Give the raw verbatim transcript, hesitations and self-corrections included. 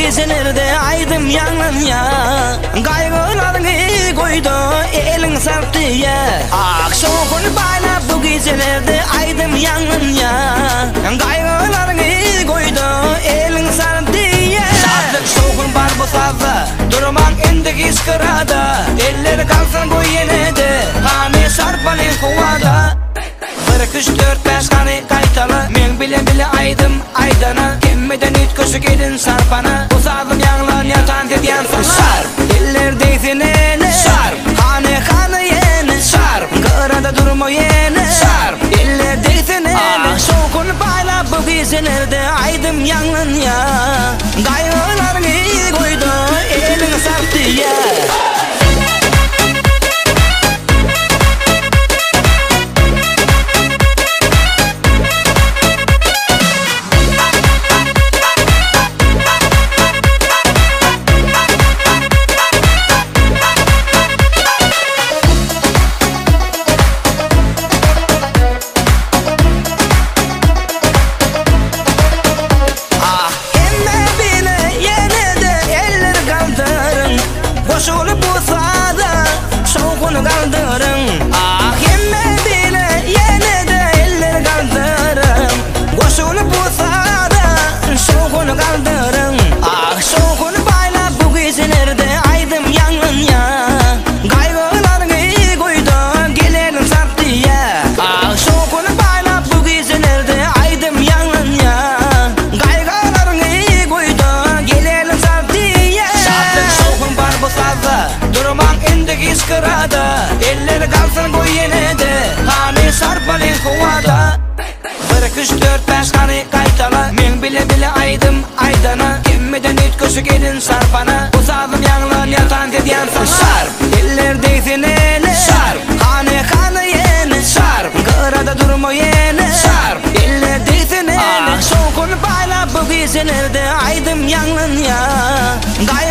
gezinirde aydım yanın ya. Kaygılarını koydu elin sarttı ya. Akşamın bayla bu gezinirde aydım yanın ya. Kaygılarını koydu elin sarttı ya. Saatlik soğukun var bu sazda, durmak indik iskırada. Elleri kalsın bu yenede, hani sarpalın kuvada. Bir, üç, dört, beş hani kaytalı, men bile bile aydım aydana. Kemmeden ütküsü gelin sarpana, uzadım yanlan yatan dediyen sarp. Eller deysin ele sarp, hani kanı yeni sarp. Kırada durma yeni sarp, eller deysin ele. Soğukun bayla bu gezinirde aydım yanlan ya. Kaygılarını koydu elin sarptı ya. Koşulup bu sahada soğukunu kaldırın. Ah yemme bile yine de eller kaldırın. Koşulup bu sahada soğukunu kaldırın. Ah soğukunu bayla bu gezinirde aydım yanın ya. Kaygılarını koydu gelelim sarttı ya. Ah soğukunu bayla bu gezinirde aydım yanın ya. Kaygılarını koydu gelelim sarttı ya. Saatlik soğukun var bu sazda, durmak indik iskırada. Elleri kalsın bu yenede, hani sarpalın kuvada. Bir, üç, dört, beş hani kaytalı, men bile bile aydım aydana. Kemmeden ütküsü gelin sarpana, uzadım yanlan yatan dediyen sarp. Eller deysin ele sarp, hani kanı yeni sarp. Kırada durma yeni sarp, eller deysin ele. Soğukun bayla bu gezinirde aydım yanlan ya.